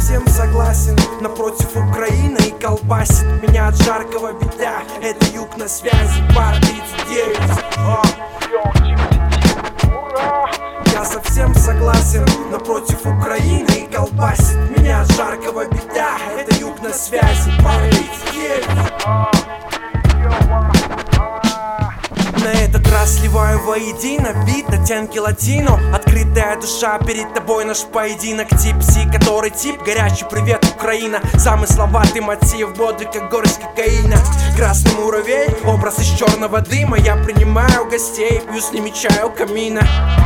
совсем согласен. Напротив Украины и колбасит меня от жаркого беда. Это юг на связи, пар 39. Я совсем согласен. Напротив Украины и колбасит меня от жаркого беда. Это юг на связи, пар 39. На этот раз сливаю воедино бит, оттенки латино. Открытая душа, перед тобой наш поединок. Тип-си, который тип, горячий привет, Украина. Замысловатый мотив, бодрый как горсть кокаина. Красный муравей, образ из черного дыма. Я принимаю гостей, пью с ними чай у камина.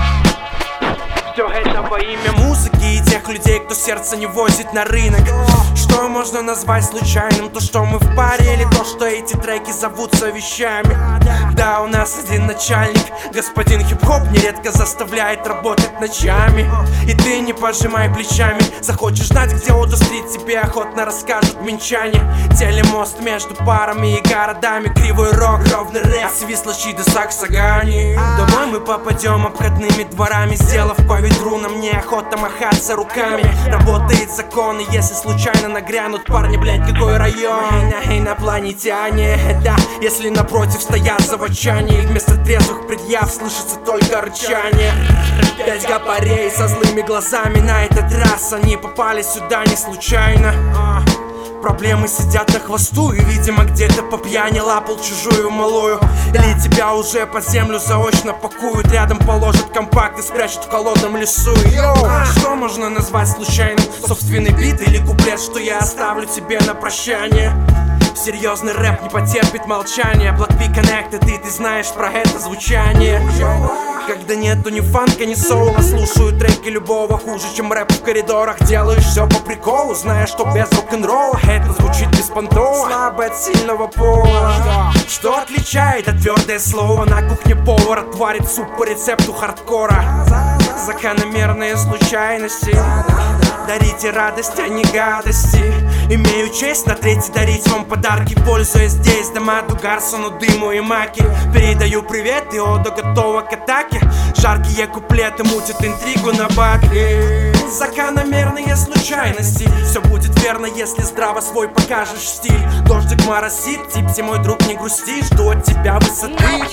Все это во имя музыки и тех людей, кто сердце не возит на рынок. Что можно назвать случайным? То, что мы в паре, или то, что эти треки зовутся вещами? Да, у нас один начальник, господин хип-хоп, нередко заставляет работать ночами. И ты не пожимай плечами. Захочешь знать, где удострить, тебе охотно расскажут минчане. Телемост между парами и городами. Кривой рок, ровный рэп, свислочи до саксагани. Домой мы попадем обходными дворами, сделав по ветру, нам неохота махаться руками. Работает закон, и если случайно нагрянут парни, блять, какой район? Инопланетяне, да, если напротив стоят заводчане, и вместо трезвых предъяв слышится только рычание. 5 гопарей со злыми глазами, на этот раз они попали сюда не случайно. Проблемы сидят на хвосту и, видимо, где-то по пьяни лапал чужую малую. Или тебя уже под землю заочно пакуют, рядом положат компакт и спрячут в холодном лесу. Йоу, что можно назвать случайным? Собственный бит или куплет, что я оставлю тебе на прощание? Серьезный рэп не потерпит молчания. Blackpink Connected, и ты знаешь про это звучание. Когда нету ни фанка, ни соула, слушаю треки любого хуже, чем рэп в коридорах. Делаешь все по приколу, зная, что без рок-н-ролла это звучит беспонтово, слабо от сильного пола. Что отличает от твердое слово? На кухне повар отварит суп по рецепту хардкора. Закономерные случайности. Дарите радость, а не гадости. Имею честь на третий дарить вам подарки, пользуясь здесь Дамаду, Гарсону, Дыму и Маки. Передаю привет и оду готова к атаке. Жаркие куплеты мутят интригу на баке. Закономерные случайности. Все будет верно, если здраво свой покажешь стиль. Дождик моросит, типси, мой друг, не грусти. Жду от тебя высоты.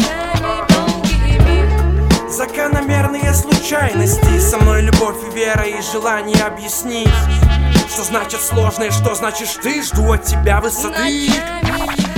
Закономерные случайности. Со мной любовь и вера и желание объяснить, что значит сложное, что значит ты. Жду от тебя высоты.